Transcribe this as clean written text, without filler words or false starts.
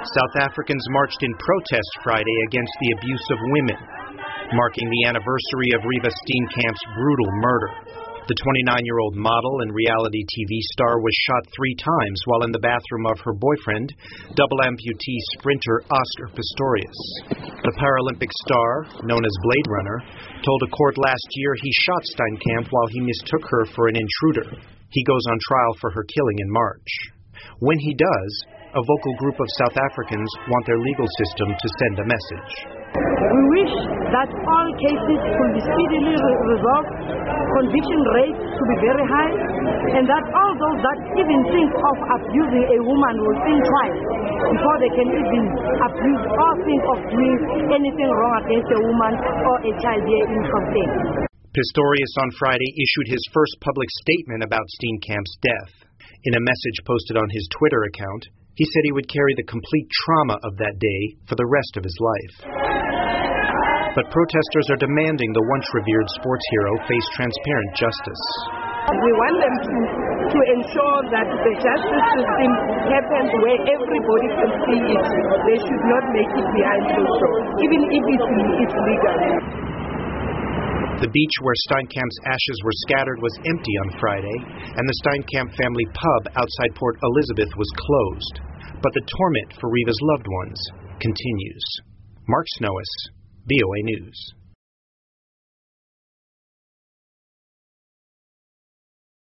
South Africans marched in protest Friday against the abuse of women, marking the anniversary of Reeva Steenkamp's brutal murder. The 29-year-old model and reality TV star was shot 3 times while in the bathroom of her boyfriend, double amputee sprinter Oscar Pistorius. The Paralympic star, known as Blade Runner, told a court last year he shot Steenkamp while he mistook her for an intruder. He goes on trial for her killing in March. When he does, a vocal group of South Africans want their legal system to send a message. We wish that all cases could be speedily resolved, conviction rates to be very high, and that all those that even think of abusing a woman will think twice before they can even abuse or think of doing anything wrong against a woman or a child here in Gauteng. Pistorius on Friday issued his first public statement about Steenkamp's death. In a message posted on his Twitter account, he said he would carry the complete trauma of that day for the rest of his life. But protesters are demanding the once-revered sports hero face transparent justice. We want them to ensure that the justice system happens where everybody can see it. They should not make it behind closed doors, even if it's legal. The beach where Steenkamp's ashes were scattered was empty on Friday, and the Steenkamp family pub outside Port Elizabeth was closed. But the torment for Reeva's loved ones continues. Mark Snowis, VOA News.